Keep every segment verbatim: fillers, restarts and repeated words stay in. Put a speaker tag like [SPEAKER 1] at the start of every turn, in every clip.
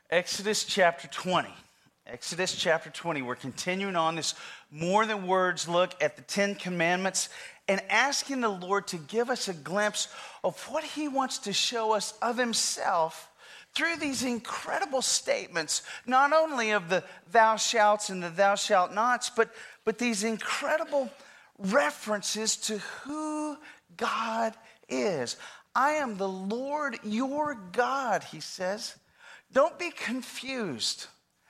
[SPEAKER 1] Exodus chapter twenty. Exodus chapter twenty. We're continuing on this more than words look at the Ten Commandments and asking the Lord to give us a glimpse of what he wants to show us of himself through these incredible statements, not only of the thou shalts and the thou shalt nots, but, but these incredible references to who God is. I am the Lord your God, he says. Don't be confused.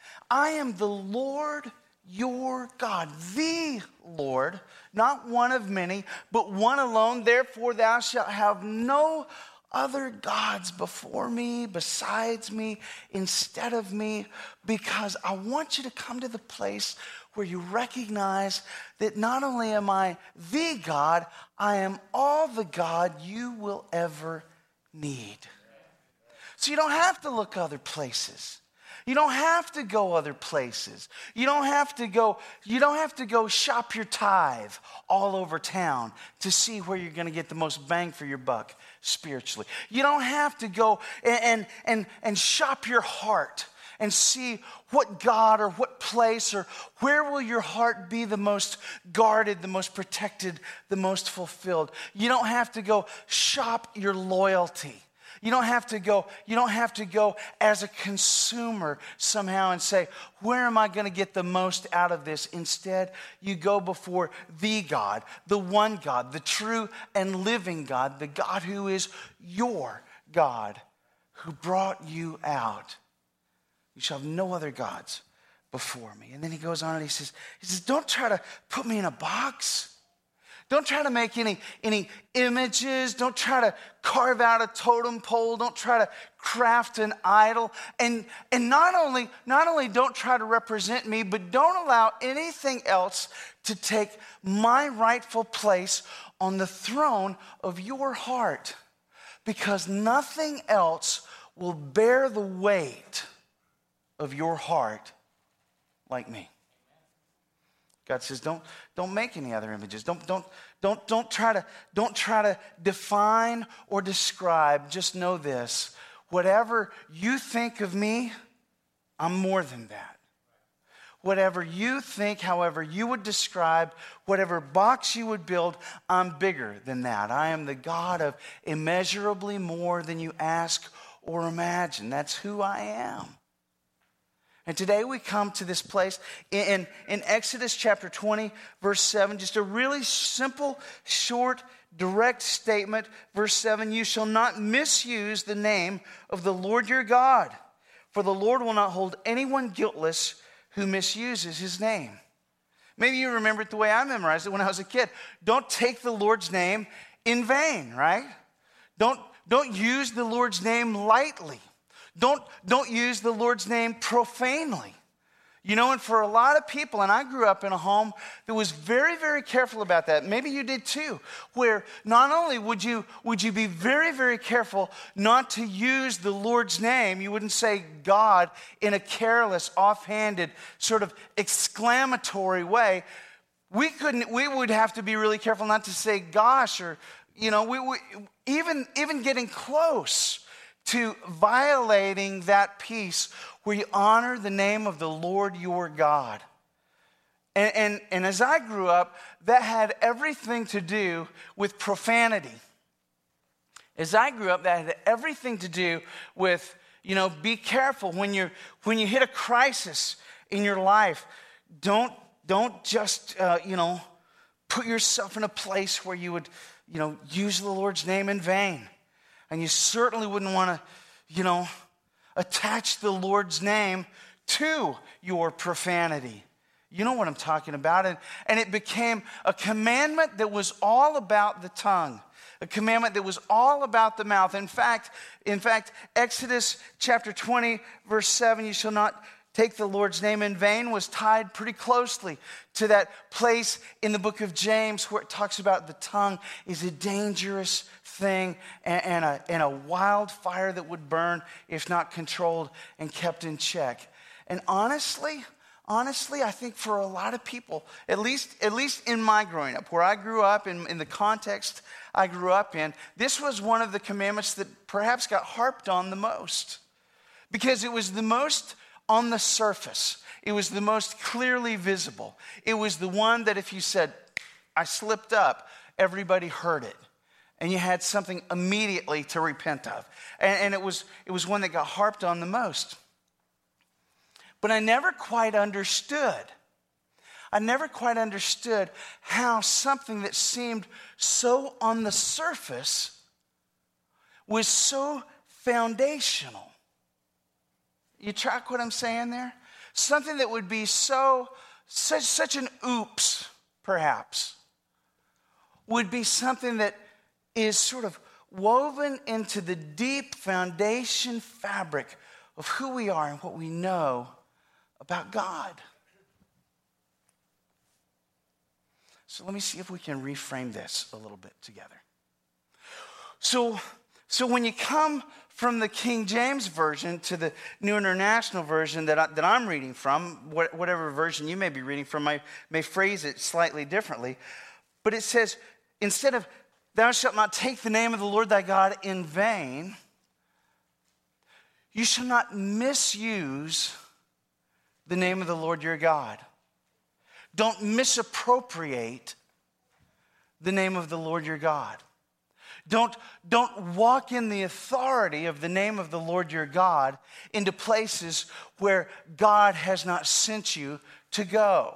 [SPEAKER 1] I am the Lord your God, the Lord, not one of many, but one alone. Therefore, thou shalt have no other gods before me, besides me, instead of me, because I want you to come to the place where you recognize that not only am I the God, I am all the God you will ever need. So you don't have to look other places. You don't have to go other places. You don't have to go, you don't have to go shop your tithe all over town to see where you're going to get the most bang for your buck spiritually. You don't have to go and, and, and, and shop your heart and see what God or what place or where will your heart be the most guarded, the most protected, the most fulfilled. You don't have to go shop your loyalty. You don't have to go, you don't have to go as a consumer somehow and say, where am I going to get the most out of this? Instead, you go before the God, the one God, the true and living God, the God who is your God, who brought you out. You shall have no other gods before me. And then he goes on and he says, he says, don't try to put me in a box. Don't try to make any, any images. Don't try to carve out a totem pole. Don't try to craft an idol. And, and not only, not only don't try to represent me, but don't allow anything else to take my rightful place on the throne of your heart. Because nothing else will bear the weight of your heart like me. God says, don't, don't make any other images. Don't, don't, don't, don't, try to, don't try to define or describe. Just know this. Whatever you think of me, I'm more than that. Whatever you think, however you would describe, whatever box you would build, I'm bigger than that. I am the God of immeasurably more than you ask or imagine. That's who I am. And today we come to this place in, in Exodus chapter twenty, verse seven, just a really simple, short, direct statement. Verse seven, you shall not misuse the name of the Lord your God, for the Lord will not hold anyone guiltless who misuses his name. Maybe you remember it the way I memorized it when I was a kid. Don't take the Lord's name in vain, right? Don't, don't use the Lord's name lightly. Don't, don't use the Lord's name profanely. You know, and for a lot of people, and I grew up in a home that was very, very careful about that. Maybe you did too, where not only would you, would you be very, very careful not to use the Lord's name, you wouldn't say God in a careless, offhanded, sort of exclamatory way. We couldn't, we would have to be really careful not to say gosh, or, you know, we, we even, even getting close to violating that piece where you honor the name of the Lord your God. And, and, and as I grew up, that had everything to do with profanity. As I grew up, that had everything to do with, you know, be careful when you're when you hit a crisis in your life. Don't don't just uh, you know put yourself in a place where you would you know use the Lord's name in vain. And you certainly wouldn't want to, you know, attach the Lord's name to your profanity. You know what I'm talking about. And, and it became a commandment that was all about the tongue. A commandment that was all about the mouth. In fact, in fact, Exodus chapter twenty, verse seven, you shall not take the Lord's name in vain, was tied pretty closely to that place in the book of James where it talks about the tongue is a dangerous thing and, and, a, and a wildfire that would burn if not controlled and kept in check. And honestly, honestly, I think for a lot of people, at least, at least in my growing up, where I grew up, in, in the context I grew up in, this was one of the commandments that perhaps got harped on the most. because it was the most on the surface. It was the most clearly visible. It was the one that if you said, I slipped up, everybody heard it. And you had something immediately to repent of. And, and it was, it was one that got harped on the most. But I never quite understood. I never quite understood how something that seemed so on the surface was so foundational. You track what I'm saying there? Something that would be so, such, such an oops, perhaps, would be something that is sort of woven into the deep foundation fabric of who we are and what we know about God. So let me see if we can reframe this a little bit together. So, so when you come from the King James Version to the New International Version that, I, that I'm reading from, whatever version you may be reading from, I may phrase it slightly differently. But it says, instead of, thou shalt not take the name of the Lord thy God in vain, you shall not misuse the name of the Lord your God. Don't misappropriate the name of the Lord your God. Don't, don't walk in the authority of the name of the Lord your God into places where God has not sent you to go.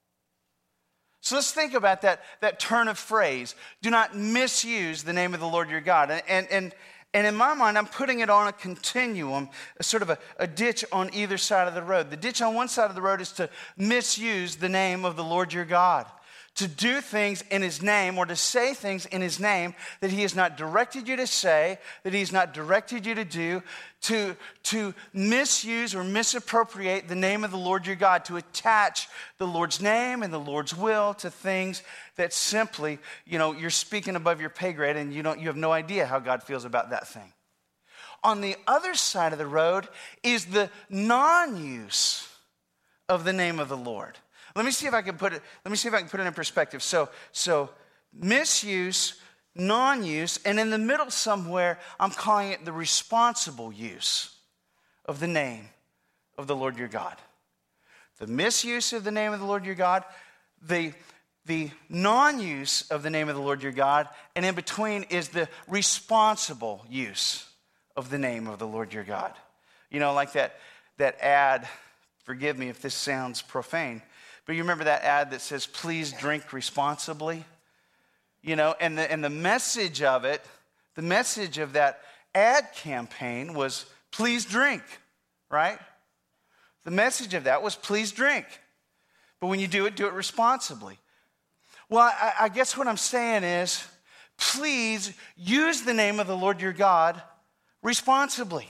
[SPEAKER 1] So let's think about that, that turn of phrase. Do not misuse the name of the Lord your God. And, and, and, and in my mind, I'm putting it on a continuum, a sort of a, a ditch on either side of the road. The ditch on one side of the road is to misuse the name of the Lord your God. To do things in his name or to say things in his name that he has not directed you to say, that he has not directed you to do, to, to misuse or misappropriate the name of the Lord your God, to attach the Lord's name and the Lord's will to things that simply, you know, you're speaking above your pay grade and you don't, you have no idea how God feels about that thing. On the other side of the road is the non-use of the name of the Lord. Let me see if I can put it, let me see if I can put it in perspective. So, so misuse, non-use, and in the middle somewhere, I'm calling it the responsible use of the name of the Lord your God. The misuse of the name of the Lord your God, the, the non-use of the name of the Lord your God, and in between is the responsible use of the name of the Lord your God. You know, like that, that ad, forgive me if this sounds profane, but you remember that ad that says, please drink responsibly? You know, and the, and the message of it, the message of that ad campaign was, please drink, right? The message of that was, please drink. But when you do it, do it responsibly. Well, I, I guess what I'm saying is, please use the name of the Lord your God responsibly.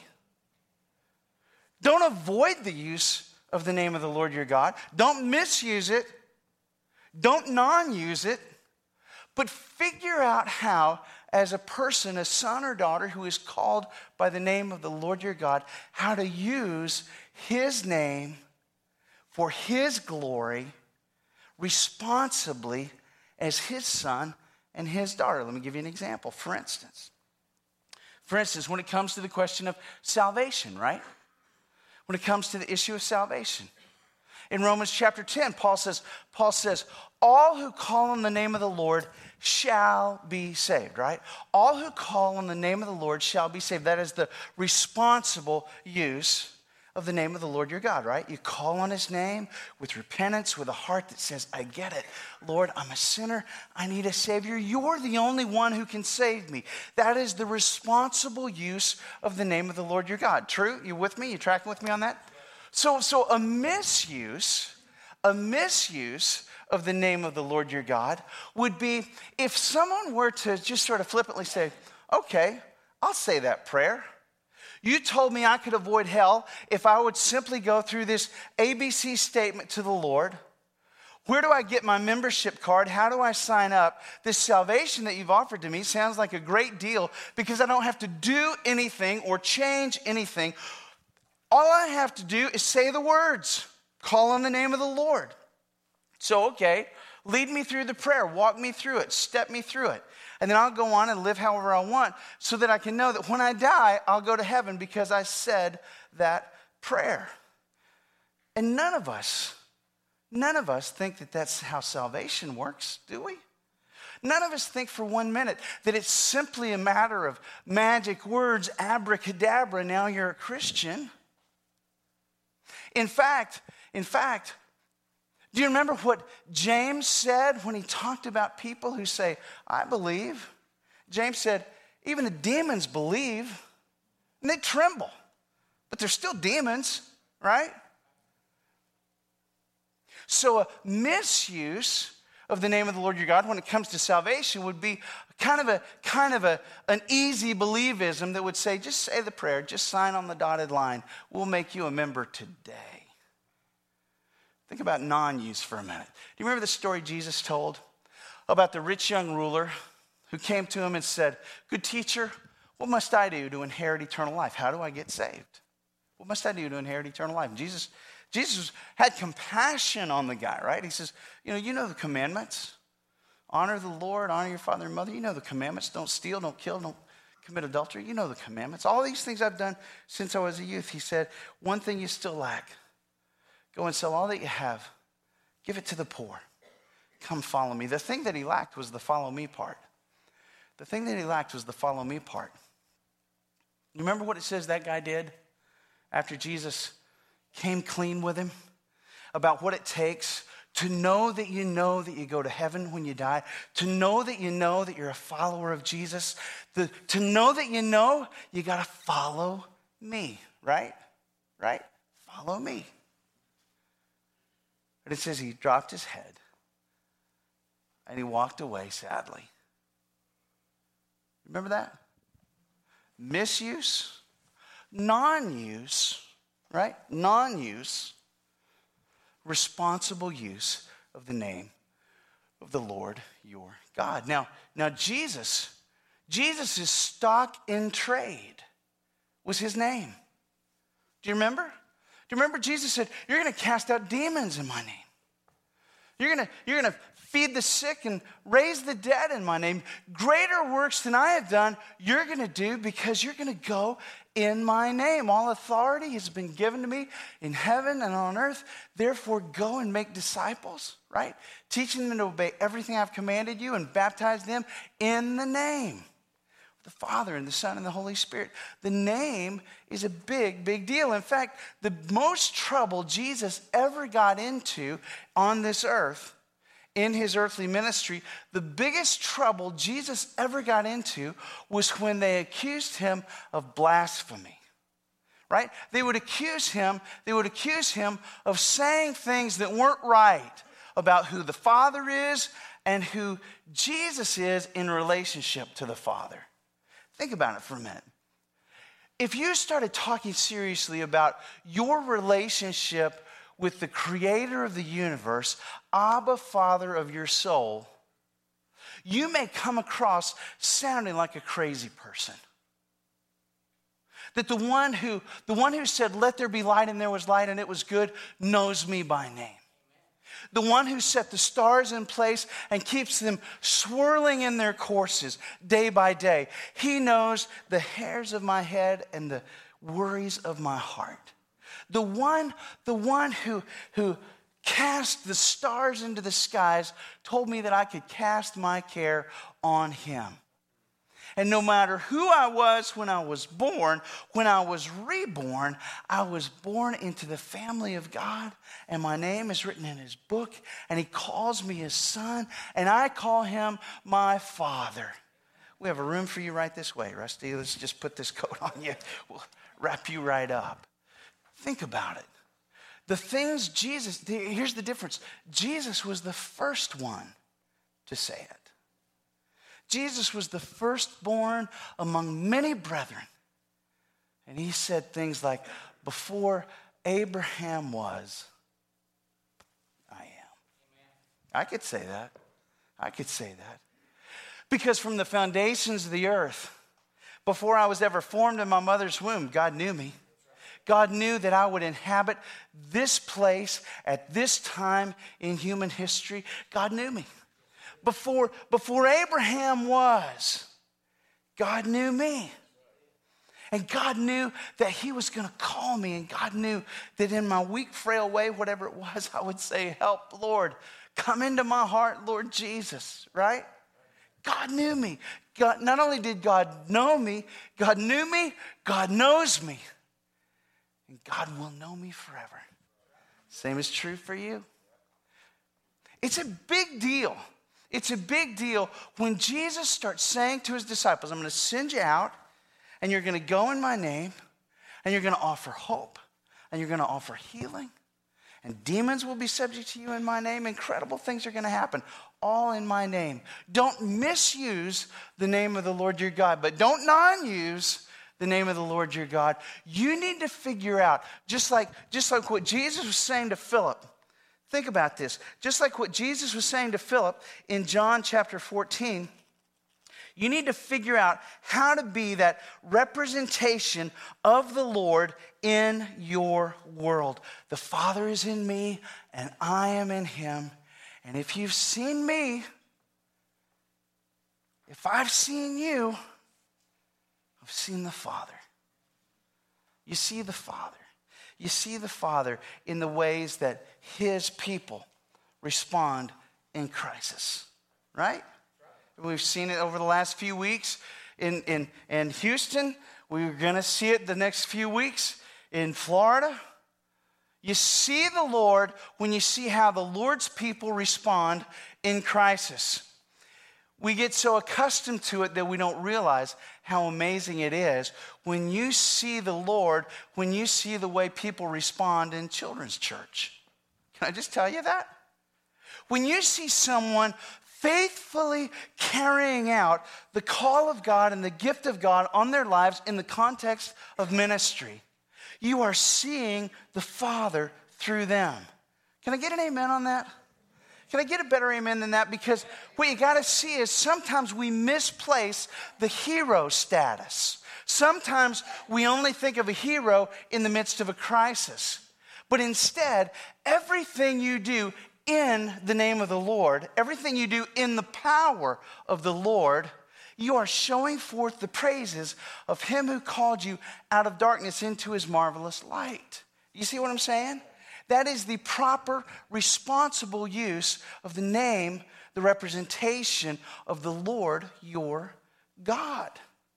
[SPEAKER 1] Don't avoid the use of the name of the Lord your God. Don't misuse it. Don't non-use it. But figure out how, as a person, a son or daughter who is called by the name of the Lord your God, how to use his name for his glory responsibly as his son and his daughter. Let me give you an example. For instance, for instance, when it comes to the question of salvation, right? When it comes to the issue of salvation. In Romans chapter ten, Paul says, Paul says, all who call on the name of the Lord shall be saved, right? All who call on the name of the Lord shall be saved. That is the responsible use of the name of the Lord your God, right? You call on his name with repentance, with a heart that says, I get it. Lord, I'm a sinner. I need a Savior. You're the only one who can save me. That is the responsible use of the name of the Lord your God. True? You with me? You tracking with me on that? So, so a misuse, a misuse of the name of the Lord your God would be if someone were to just sort of flippantly say, okay, I'll say that prayer. You told me I could avoid hell if I would simply go through this A B C statement to the Lord. Where do I get my membership card? How do I sign up? This salvation that you've offered to me sounds like a great deal because I don't have to do anything or change anything. All I have to do is say the words, call on the name of the Lord. So, okay, lead me through the prayer, walk me through it, step me through it. And then I'll go on and live however I want so that I can know that when I die, I'll go to heaven because I said that prayer. And none of us, none of us think that that's how salvation works, do we? None of us think for one minute that it's simply a matter of magic words, abracadabra, now you're a Christian. In fact, in fact, do you remember what James said when he talked about people who say, I believe? James said, even the demons believe, and they tremble, but they're still demons, right? So a misuse of the name of the Lord your God when it comes to salvation would be kind of a kind of a an easy believism that would say, just say the prayer, just sign on the dotted line. We'll make you a member today. Think about non-use for a minute. Do you remember the story Jesus told about the rich young ruler who came to him and said, good teacher, what must I do to inherit eternal life? How do I get saved? What must I do to inherit eternal life? And Jesus Jesus had compassion on the guy, right? He says, you know, you know the commandments. Honor the Lord, honor your father and mother. You know the commandments. Don't steal, don't kill, don't commit adultery. You know the commandments. All these things I've done since I was a youth. He said, one thing you still lack. Go and sell all that you have. Give it to the poor. Come follow me. The thing that he lacked was the follow me part. The thing that he lacked was the follow me part. You remember what it says that guy did after Jesus came clean with him about what it takes to know that you know that you go to heaven when you die, to know that you know that you're a follower of Jesus, the, to know that you know you got to follow me, right? Right? Follow me. But it says he dropped his head and he walked away sadly. Remember that? Misuse, non-use, right? Non-use, responsible use of the name of the Lord your God. Now, now Jesus, Jesus' stock in trade was his name. Do you remember? Do you remember Jesus said, you're going to cast out demons in my name. You're going to, you're going to feed the sick and raise the dead in my name. Greater works than I have done, you're going to do because you're going to go in my name. All authority has been given to me in heaven and on earth. Therefore, go and make disciples, right? Teaching them to obey everything I've commanded you and baptize them in the name of the Father and the Son and the Holy Spirit. The name is a big, big deal. In fact, the most trouble Jesus ever got into on this earth in his earthly ministry, the biggest trouble Jesus ever got into was when they accused him of blasphemy, right? They would accuse him, they would accuse him of saying things that weren't right about who the Father is and who Jesus is in relationship to the Father. Think about it for a minute. If you started talking seriously about your relationship with the creator of the universe, Abba, Father of your soul, you may come across sounding like a crazy person. That the one who, the one who said, let there be light and there was light and it was good, knows me by name. The one who set the stars in place and keeps them swirling in their courses day by day. He knows the hairs of my head and the worries of my heart. The one, the one who, who cast the stars into the skies told me that I could cast my care on him. And no matter who I was when I was born, when I was reborn, I was born into the family of God, and my name is written in his book, and he calls me his son, and I call him my Father. We have a room for you right this way, Rusty. Let's just put this coat on you. We'll wrap you right up. Think about it. The things Jesus, here's the difference. Jesus was the first one to say it. Jesus was the firstborn among many brethren. And he said things like, before Abraham was, I am. I could say that. I could say that. Because from the foundations of the earth, before I was ever formed in my mother's womb, God knew me. God knew that I would inhabit this place at this time in human history. God knew me. before, before Abraham was, God knew me. And God knew that he was going to call me. And God knew that in my weak, frail way, whatever it was, I would say, help, Lord. Come into my heart, Lord Jesus, right? God knew me. God, not only did God know me, God knew me, God knows me. And God will know me forever. Same is true for you. It's a big deal. It's a big deal when Jesus starts saying to his disciples, I'm going to send you out, and you're going to go in my name, and you're going to offer hope, and you're going to offer healing, and demons will be subject to you in my name. Incredible things are going to happen, all in my name. Don't misuse the name of the Lord your God, but don't non-use the name of the Lord your God. You need to figure out, just like, just like what Jesus was saying to Philip. Think about this. Just like what Jesus was saying to Philip in John chapter fourteen, you need to figure out how to be that representation of the Lord in your world. The Father is in me, and I am in him. And if you've seen me, if I've seen you, I've seen the Father. You see the Father. You see the Father in the ways that his people respond in crisis, right? We've seen it over the last few weeks in, in, in Houston. We're going to see it the next few weeks in Florida. You see the Lord when you see how the Lord's people respond in crisis. We get so accustomed to it that we don't realize how amazing it is when you see the Lord, when you see the way people respond in children's church. Can I just tell you that? When you see someone faithfully carrying out the call of God and the gift of God on their lives in the context of ministry, you are seeing the Father through them. Can I get an amen on that? Can I get a better amen than that? Because what you got to see is sometimes we misplace the hero status. Sometimes we only think of a hero in the midst of a crisis. But instead, everything you do in the name of the Lord, everything you do in the power of the Lord, you are showing forth the praises of him who called you out of darkness into his marvelous light. You see what I'm saying? That is the proper, responsible use of the name, the representation of the Lord your God.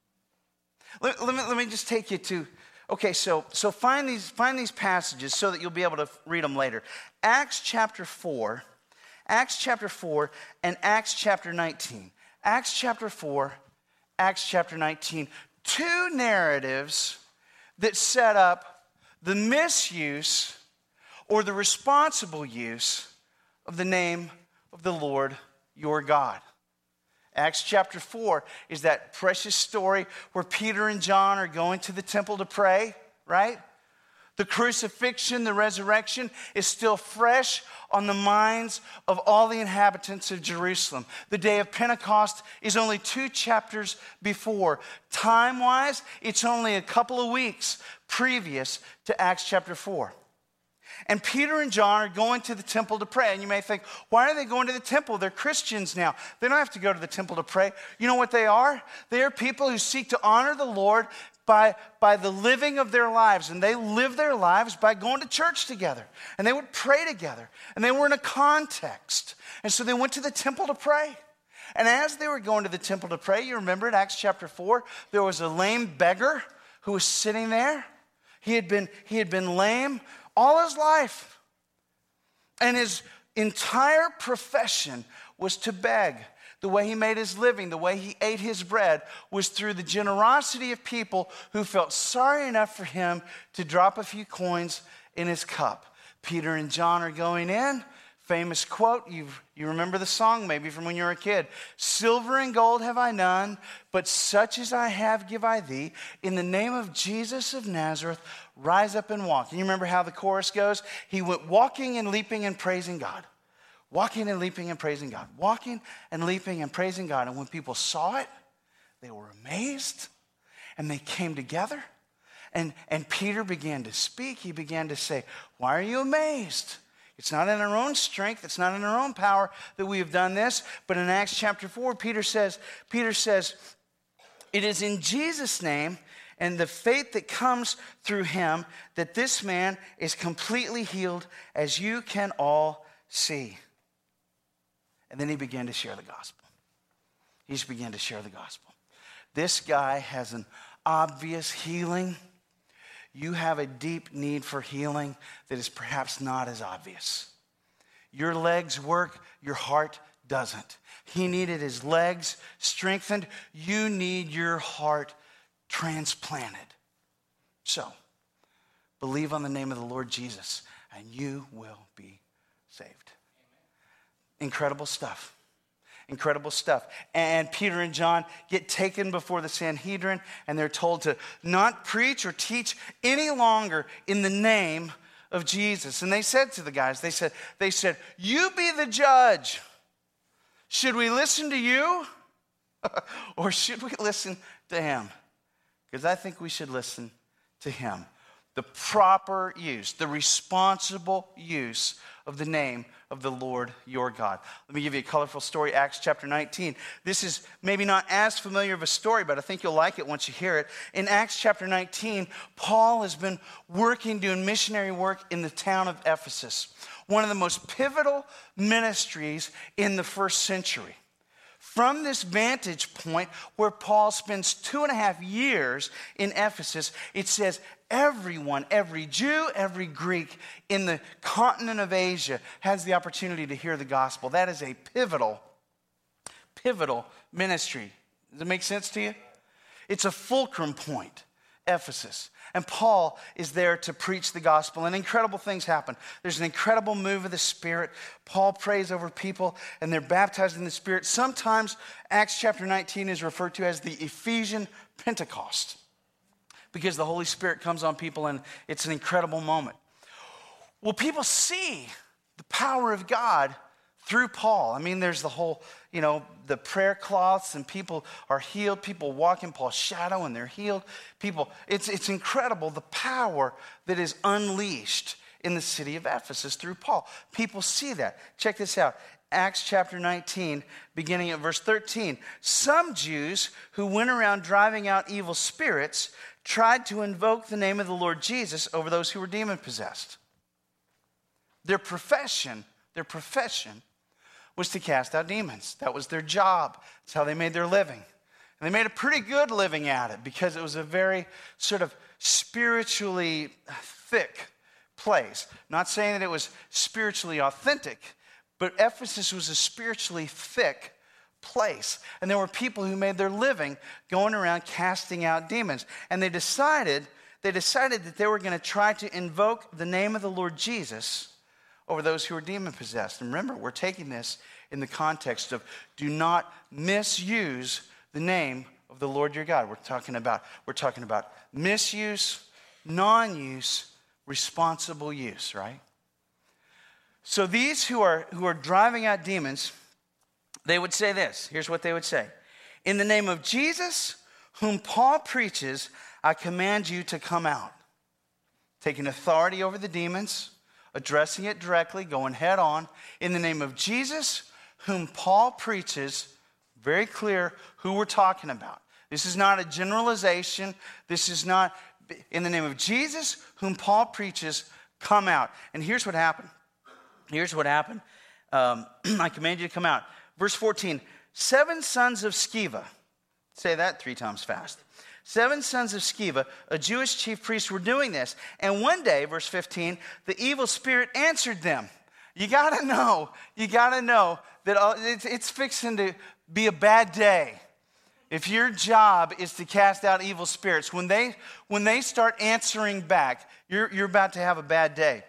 [SPEAKER 1] Let, let, me, let me just take you to, okay, so, so find these, find these passages so that you'll be able to read them later. Acts chapter four, Acts chapter four, and Acts chapter nineteen. Acts chapter four, Acts chapter nineteen. Two narratives that set up the misuse or the responsible use of the name of the Lord your God. Acts chapter four is that precious story where Peter and John are going to the temple to pray, right? The crucifixion, the resurrection is still fresh on the minds of all the inhabitants of Jerusalem. The day of Pentecost is only two chapters before. Time-wise, it's only a couple of weeks previous to Acts chapter four. And Peter and John are going to the temple to pray. And you may think, why are they going to the temple? They're Christians now. They don't have to go to the temple to pray. You know what they are? They are people who seek to honor the Lord by, by the living of their lives. And they live their lives by going to church together. And they would pray together. And they were in a context. And so they went to the temple to pray. And as they were going to the temple to pray, you remember in Acts chapter four, there was a lame beggar who was sitting there. He had been, he had been lame all his life. And his entire profession was to beg. The way he made his living, the way he ate his bread was through the generosity of people who felt sorry enough for him to drop a few coins in his cup. Peter and John are going in. Famous quote, you you remember the song maybe from when you were a kid. Silver and gold have I none, but such as I have give I thee. In the name of Jesus of Nazareth, rise up and walk. And you remember how the chorus goes? He went walking and leaping and praising God. Walking and leaping and praising God. Walking and leaping and praising God. And when people saw it, they were amazed. And they came together. And, and Peter began to speak. He began to say, why are you amazed? It's not in our own strength. It's not in our own power that we have done this. But in Acts chapter four, Peter says, Peter says, it is in Jesus' name and the faith that comes through him that this man is completely healed, as you can all see. And then he began to share the gospel. He just began to share the gospel. This guy has an obvious healing. You have a deep need for healing that is perhaps not as obvious. Your legs work, your heart doesn't. He needed his legs strengthened. You need your heart transplanted. So, believe on the name of the Lord Jesus, and you will be saved. Amen. Incredible stuff. Incredible stuff. And Peter and John get taken before the Sanhedrin, and they're told to not preach or teach any longer in the name of Jesus. And they said to the guys, they said, they said, you be the judge. Should we listen to you or should we listen to him? Because I think we should listen to him. The proper use, the responsible use of the name of the Lord your God. Let me give you a colorful story, Acts chapter nineteen. This is maybe not as familiar of a story, but I think you'll like it once you hear it. In Acts chapter nineteen, Paul has been working, doing missionary work in the town of Ephesus, one of the most pivotal ministries in the first century. From this vantage point where Paul spends two and a half years in Ephesus, it says everyone, every Jew, every Greek in the continent of Asia has the opportunity to hear the gospel. That is a pivotal, pivotal ministry. Does it make sense to you? It's a fulcrum point, Ephesus. And Paul is there to preach the gospel, and incredible things happen. There's an incredible move of the Spirit. Paul prays over people, and they're baptized in the Spirit. Sometimes Acts chapter nineteen is referred to as the Ephesian Pentecost, because the Holy Spirit comes on people, and it's an incredible moment. Well, people see the power of God through Paul. I mean, there's the whole, you know, the prayer cloths, and people are healed. People walk in Paul's shadow and they're healed. People, it's, it's incredible the power that is unleashed in the city of Ephesus through Paul. People see that. Check this out. Acts chapter nineteen, beginning at verse thirteen. Some Jews who went around driving out evil spirits tried to invoke the name of the Lord Jesus over those who were demon-possessed. Their profession, their profession was to cast out demons. That was their job. That's how they made their living. And they made a pretty good living at it because it was a very sort of spiritually thick place. Not saying that it was spiritually authentic, but Ephesus was a spiritually thick place. And there were people who made their living going around casting out demons. And they decided, they decided that they were going to try to invoke the name of the Lord Jesus over those who are demon-possessed. And remember, we're taking this in the context of do not misuse the name of the Lord your God. We're talking about, we're talking about misuse, non-use, responsible use, right? So these who are who are driving out demons, they would say this. Here's what they would say. In the name of Jesus, whom Paul preaches, I command you to come out. Taking authority over the demons, addressing it directly, going head on. In the name of Jesus, whom Paul preaches, very clear who we're talking about. This is not a generalization. This is not, in the name of Jesus, whom Paul preaches, come out. And here's what happened. Here's what happened. Um, I command you to come out. Verse fourteen, seven sons of Sceva. Say that three times fast. Seven sons of Sceva, a Jewish chief priest, were doing this. And one day, verse fifteen, the evil spirit answered them. You got to know, you got to know that it's, it's fixing to be a bad day. If your job is to cast out evil spirits, when they when they start answering back, you're, you're about to have a bad day.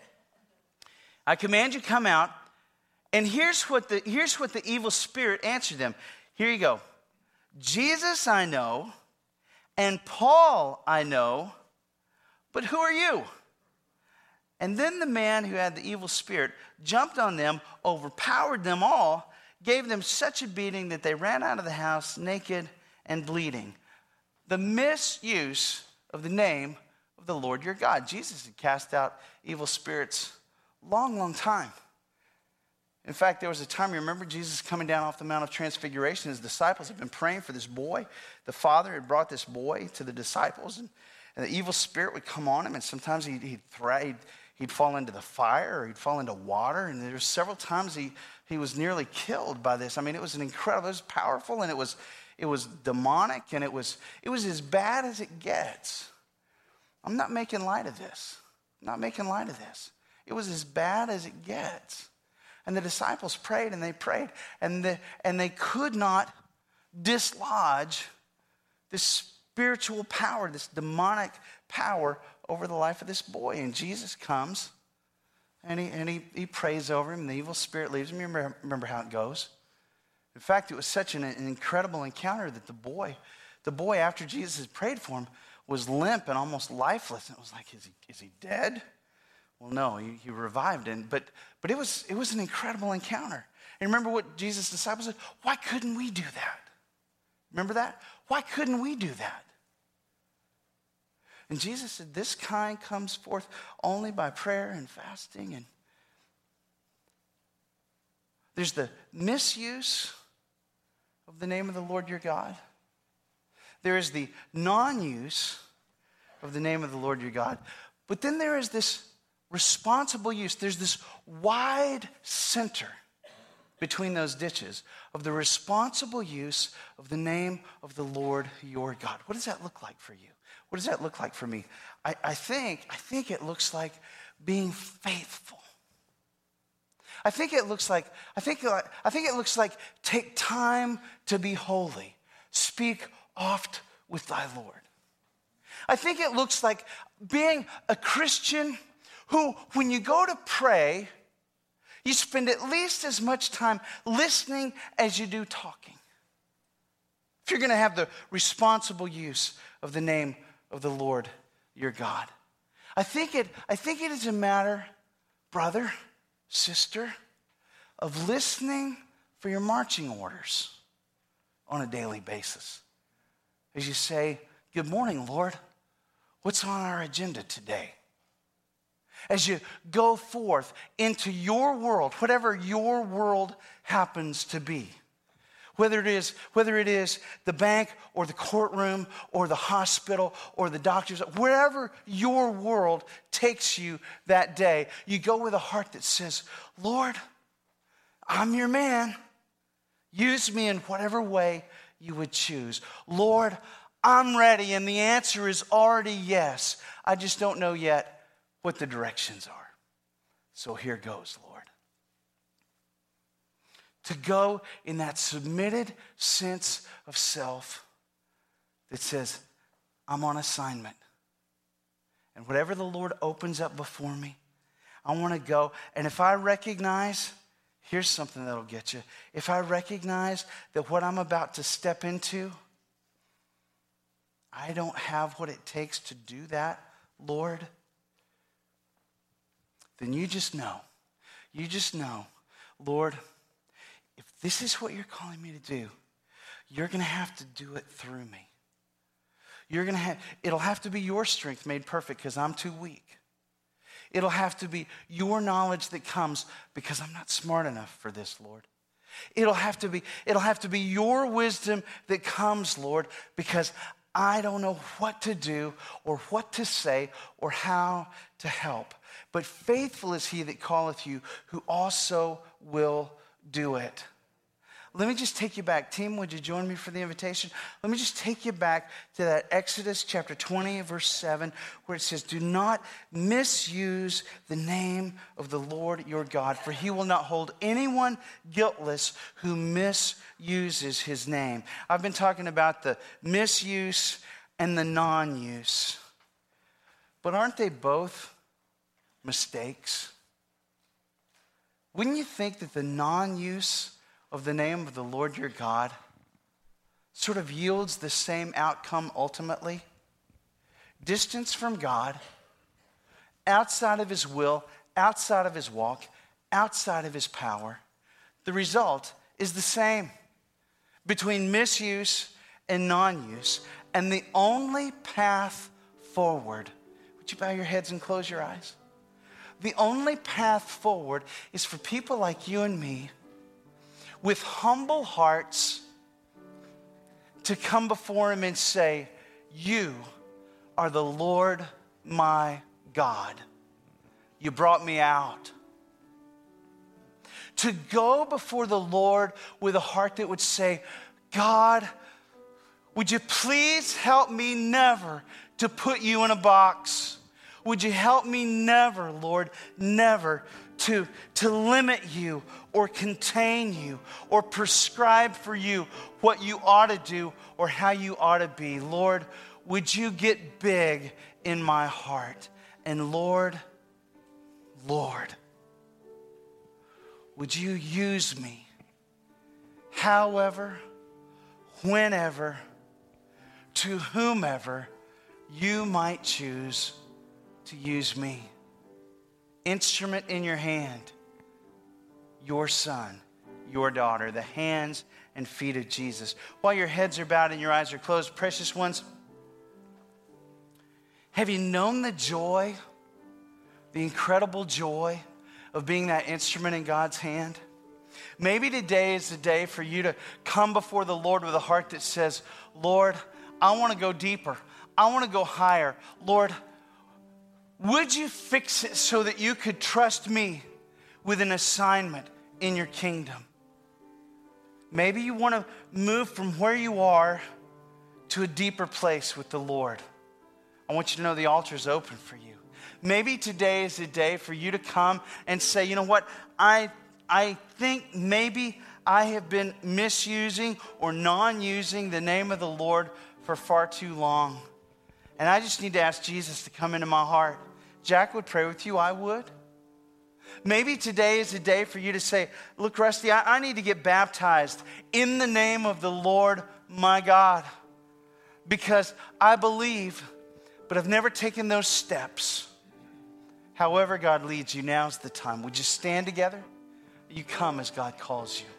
[SPEAKER 1] I command you come out. And here's what the here's what the evil spirit answered them. Here you go. Jesus I know, and Paul I know, but who are you? And then the man who had the evil spirit jumped on them, overpowered them all, gave them such a beating that they ran out of the house naked and bleeding. The misuse of the name of the Lord your God. Jesus had cast out evil spirits long, long time. In fact, there was a time, you remember Jesus coming down off the Mount of Transfiguration. His disciples had been praying for this boy. The Father had brought this boy to the disciples, and, and the evil spirit would come on him, and sometimes he'd, he'd, thra- he'd, he'd fall into the fire, or he'd fall into water, and there were several times he, he was nearly killed by this. I mean, it was an incredible, it was powerful, and it was, it was demonic, and it was, it was as bad as it gets. I'm not making light of this. I'm not making light of this. It was as bad as it gets. And the disciples prayed and they prayed, and, the, and they could not dislodge this spiritual power, this demonic power over the life of this boy. And Jesus comes and he, and he, he prays over him, and the evil spirit leaves him. You remember, remember how it goes. In fact, it was such an, an incredible encounter that the boy, the boy, after Jesus had prayed for him, was limp and almost lifeless. And it was like, is he, is he dead? Well, no, he, he revived him, but but it was it was an incredible encounter. And remember what Jesus' disciples said? Why couldn't we do that? Remember that? Why couldn't we do that? And Jesus said, this kind comes forth only by prayer and fasting. And there's the misuse of the name of the Lord your God. There is the non-use of the name of the Lord your God. But then there is this responsible use. There's this wide center between those ditches of the responsible use of the name of the Lord your God. What does that look like for you? What does that look like for me? I, I think, I think it looks like being faithful. I think it looks like, I think, I think it looks like take time to be holy. Speak oft with thy Lord. I think it looks like being a Christian who, when you go to pray, you spend at least as much time listening as you do talking. If you're going to have the responsible use of the name of the Lord your God. I think it, I think it is a matter, brother, sister, of listening for your marching orders on a daily basis. As you say, good morning, Lord. What's on our agenda today? As you go forth into your world, whatever your world happens to be, whether it is, whether it is the bank or the courtroom or the hospital or the doctors, wherever your world takes you that day, you go with a heart that says, Lord, I'm your man. Use me in whatever way you would choose. Lord, I'm ready, and the answer is already yes. I just don't know yet what the directions are. So here goes, Lord. To go in that submitted sense of self that says, I'm on assignment. And whatever the Lord opens up before me, I want to go. And if I recognize, here's something that'll get you. If I recognize that what I'm about to step into, I don't have what it takes to do that, Lord, then you just know, you just know, Lord, if this is what you're calling me to do, you're going to have to do it through me. You're going to have, it'll have to be your strength made perfect because I'm too weak. It'll have to be your knowledge that comes because I'm not smart enough for this, Lord. It'll have to be, it'll have to be your wisdom that comes, Lord, because I don't know what to do or what to say or how to help. But faithful is he that calleth you, who also will do it. Let me just take you back. Team, would you join me for the invitation? Let me just take you back to that Exodus chapter twenty, verse seven, where it says, do not misuse the name of the Lord your God, for he will not hold anyone guiltless who misuses his name. I've been talking about the misuse and the non-use. But aren't they both mistakes? Wouldn't you think that the non-use of the name of the Lord your God sort of yields the same outcome ultimately? Distance from God, outside of his will, outside of his walk, outside of his power. The result is the same between misuse and non-use. And the only path forward, would you bow your heads and close your eyes? the only path forward is for people like you and me with humble hearts to come before him and say, you are the Lord my God. You brought me out. To go before the Lord with a heart that would say, God, would you please help me never to put you in a box? Would you help me never, Lord, never to, to limit you or contain you or prescribe for you what you ought to do or how you ought to be? Lord, would you get big in my heart? And Lord, Lord, would you use me however, whenever, to whomever you might choose to use me. Instrument in your hand, your son, your daughter, the hands and feet of Jesus. While your heads are bowed and your eyes are closed, precious ones, have you known the joy, the incredible joy of being that instrument in God's hand? Maybe today is the day for you to come before the Lord with a heart that says, Lord, I want to go deeper. I want to go higher. Lord, would you fix it so that you could trust me with an assignment in your kingdom? Maybe you want to move from where you are to a deeper place with the Lord. I want you to know the altar is open for you. Maybe today is the day for you to come and say, you know what, I, I think maybe I have been misusing or non-using the name of the Lord for far too long. And I just need to ask Jesus to come into my heart. Jack would pray with you, I would. Maybe today is a day for you to say, look, Rusty, I, I need to get baptized in the name of the Lord my God. Because I believe, but I've never taken those steps. However God leads you, now's the time. Would you stand together? You come as God calls you.